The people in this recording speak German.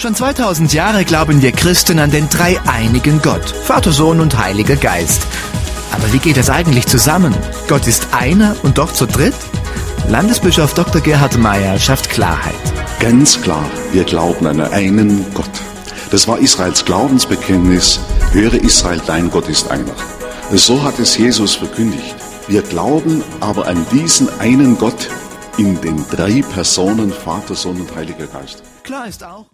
Schon 2000 Jahre glauben wir Christen an den dreieinigen Gott, Vater, Sohn und Heiliger Geist. Aber wie geht das eigentlich zusammen? Gott ist einer und doch zu dritt? Landesbischof Dr. Gerhard Meyer schafft Klarheit. Ganz klar, wir glauben an einen Gott. Das war Israels Glaubensbekenntnis. Höre Israel, dein Gott ist einer. So hat es Jesus verkündigt. Wir glauben aber an diesen einen Gott in den 3 Personen, Vater, Sohn und Heiliger Geist. Klar ist auch,